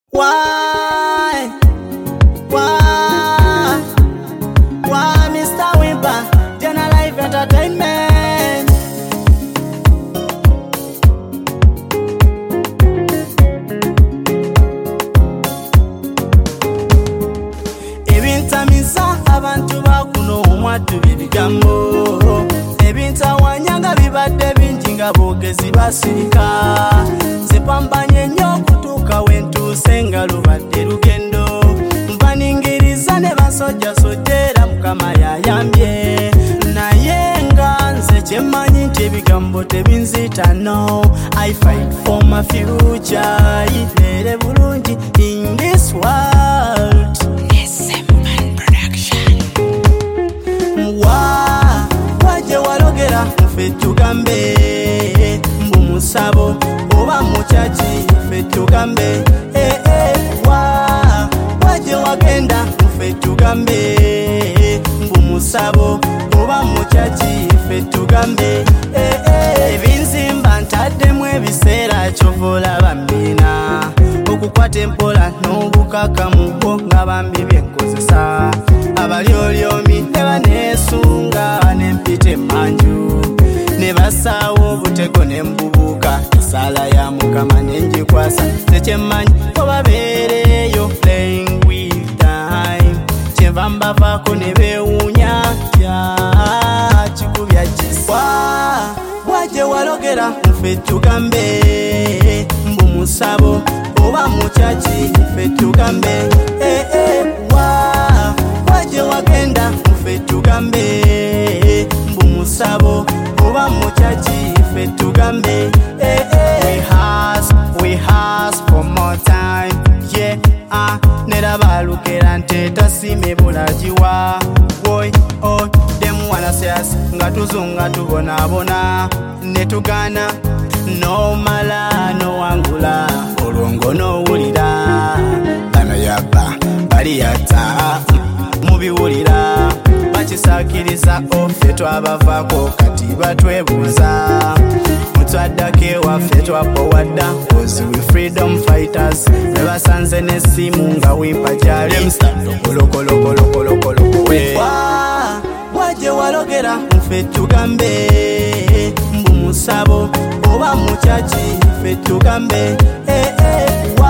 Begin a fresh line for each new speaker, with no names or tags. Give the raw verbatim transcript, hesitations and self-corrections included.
Why? Why? Why, Mister Wimper? Jana Life Entertainment. Ebintamiza abantu bakuno omwattu bibigambo. Ebintawanyanga bibadde bingi nga boogezi basirika. Zipambanye nnyo okutuuka wentuuse nga lubadde lugendo. Mpaningiriza ne basojja sojjera Mukama yayambye. Naye nga nze kye mmanyi nti ebigambo tebinzita no. I fight for my future. Ibeere bulungi in this world. Wa waje walogera ffe tugambe mbu musabo oba mukyaki ffe tugambe eh eh wa waje wagenda ffe tugambe mbu musabo oba mukyaki ffe tugambe eh eh ebinzimba ntaddemu ebiseera kyovola bambina okukwata empola n'obukakamu bwo nga bambi byenkozesa abalyolyomi ne baneesunga n'empita emmanju ne basaawo obutego n'embubuuka esaala ya Mukama n'engikwasa tekyemmanyi obabeereyo playing with time kyenva mbavaako ne beewuunya kya kikubya kisa waje walogera ffe tugambe mbu musabo oba mukyaki ffe tugambe eh eh wa waje wagenda ffe tugambe mbu musabo oba mukyaki ffe tugambe eh eh we has we has for more time yeah ah nera balukera nteta sime bulajiwa boy oh dem wanna see us nga tuzunga tubonabona ne tugana no mala no angula olwongo no wulira bano yabba bali yata mubiwulira bakisakiriza offe twabavaako kati batwebuuza mutwaddako ewaffe twapowadda cause we freedom fighters ne basanze n'essimu nga Wimper gyali lokolokolokolokolokolowe waje walogera ffe tugambe mbu musabo oba mukyaki ffe tugambe eh eh